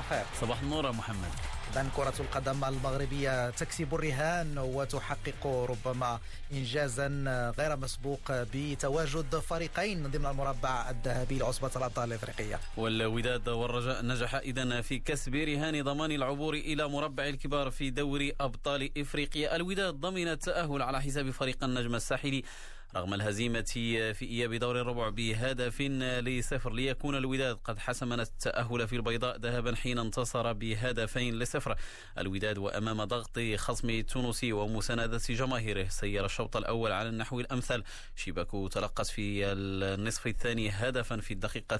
الخير. صباح النور محمد. إذن كرة القدم المغربية تكسب الرهان وتحقق ربما إنجازا غير مسبوق بتواجد فريقين ضمن المربع الذهبي لعصبة الأبطال الإفريقية. والوداد والرجاء نجح إذن في كسب رهان ضمان العبور إلى مربع الكبار في دوري أبطال إفريقيا. الوداد ضمن التأهل على حساب فريق النجم الساحلي رغم الهزيمة في إياب دور الربع ب2-0 ليكون الوداد قد حسم التأهل في البيضاء ذهبا حين انتصر ب2-0. الوداد وأمام ضغط خصمه التونسي ومساندة جماهيره سير الشوط الأول على النحو الأمثل. شباكو تلقت في النصف الثاني هدفا في الدقيقة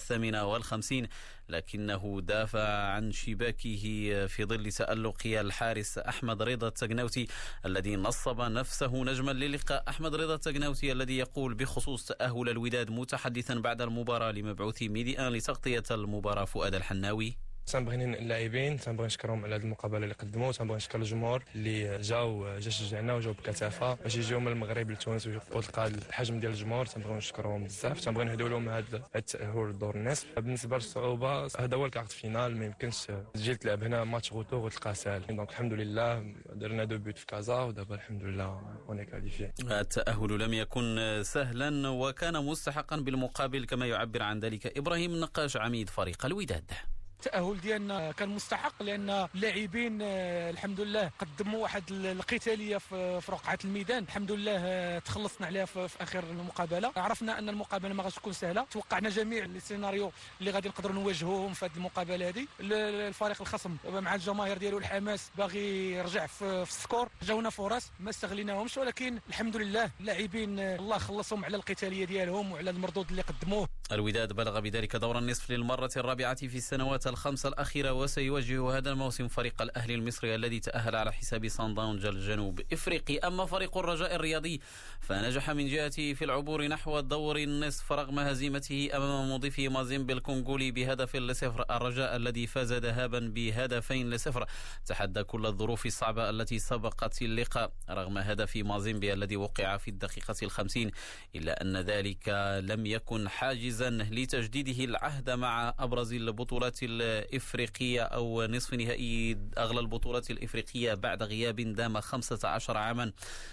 58 لكنه دافع عن شباكه في ظل تألق الحارس أحمد رضا التقناوتي الذي نصب نفسه نجما للقاء. أحمد رضا التقناوتي الذي يقول بخصوص تأهل الوداد متحدثا بعد المباراة لمبعوث ميديان لتغطية المباراة فؤاد الحناوي: تنبغي اللاعبين، تنبغي نشكرهم على هذه المقابله اللي قدموا، تنبغي نشكر الجمهور اللي جا شجعنا وجاو بكثافه باش يجيو من المغرب لتونس وتلقى الحجم ديال الجمهور. تنبغي نشكرهم بزاف، تنبغي نهدوا لهم هذا التاهل لدور النصف. بالنسبه للصعوبه هذا هو الكارت فينال، ما يمكنش تجي تلعب هنا ماتش غوتور وتلقاه سهل. دونك الحمد لله درنا 2 بوت في كازا ودابا الحمد لله اون كاليفي. التاهل لم يكن سهلا وكان مستحقا بالمقابل كما يعبر عن ذلك ابراهيم النقاش عميد فريق الوداد. التأهل ديالنا كان مستحق لأن اللاعبين الحمد لله قدموا واحد القتالية في رقعة الميدان. الحمد لله تخلصنا عليها في آخر المقابلة. عرفنا أن المقابلة ما غاديش تكون سهلة، توقعنا جميع السيناريو اللي غادي نقدروا نواجهوهم في هذه المقابلة هذه. الفريق الخصم مع الجماهير ديالو الحماس باغي يرجع في السكور، جاونا فرص ما استغليناهمش، ولكن الحمد لله اللاعبين الله خلصهم على القتالية ديالهم وعلى المردود اللي قدموه. الوداد بلغ بذلك دور النصف للمرة الرابعة في السنوات الخمسة الأخيرة وسيواجه هذا الموسم فريق الأهلي المصري الذي تأهل على حساب صن داونز الجنوب إفريقي. أما فريق الرجاء الرياضي فنجح من جهته في العبور نحو الدور النصف رغم هزيمته أمام مضيفه مازيمبي الكونغولي ب1-0. الرجاء الذي فاز ذهابا ب2-0 تحدى كل الظروف الصعبة التي سبقت اللقاء رغم هدف مازيمبي الذي وقع في الدقيقة 50، إلا أن ذلك لم يكن حاجزا لتجديده العهد مع أبرز البطولات الإفريقية أو نصف نهائي أغلى البطولات الإفريقية بعد غياب دام 15 عاما،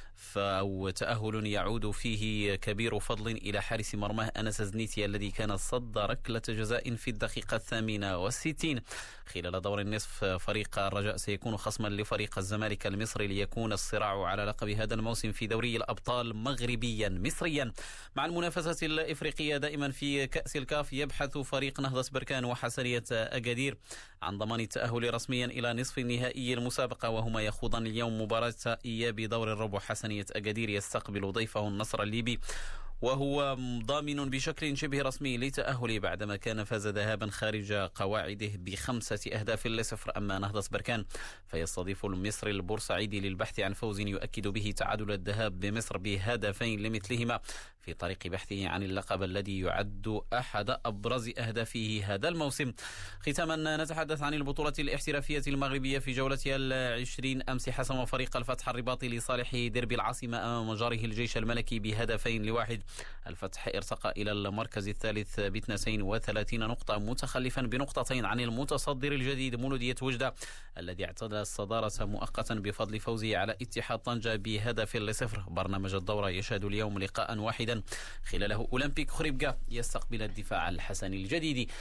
أو تأهل يعود فيه كبير فضل إلى حارس مرماه أنس زنيتي الذي كان صد ركلة جزاء في الدقيقة 68. خلال دور النصف فريق الرجاء سيكون خصما لفريق الزمالك المصري ليكون الصراع على لقب هذا الموسم في دوري الأبطال مغربيا مصريا. مع المنافسة الإفريقية دائما في كأس الكاف يبحث فريق نهضة بركان وحسنية أكادير عن ضمان التأهل رسميا إلى نصف النهائي المسابقة، وهما يخوضان اليوم مباراة إياب دور الربع. حسنية أكادير يستقبل ضيفه النصر الليبي وهو ضامن بشكل شبه رسمي لتأهله بعدما كان فاز ذهابا خارج قواعده ب5-0. أما نهضة بركان فيستضيف المصري البورسعيدي للبحث عن فوز يؤكد به تعادل الذهاب بمصر ب2 لمثلهما في طريق بحثه عن اللقب الذي يعد أحد أبرز أهدافه هذا الموسم. ختاما نتحدث عن البطولة الاحترافية المغربية في جولتها 20 أمس. حسم فريق الفتح الرباطي لصالح ديربي العاصمة أمام مجاره الجيش الملكي ب2-1. الفتح ارتقى إلى المركز الثالث ب32 نقطة متخلفا بنقطتين عن المتصدر الجديد مولودية وجدة الذي اعتدى الصدارة مؤقتا بفضل فوزه على اتحاد طنجة ب1-0. برنامج الدورة يشهد اليوم لقاء واحدا خلاله أولمبيك خريبكا يستقبل الدفاع الحسني الجديد.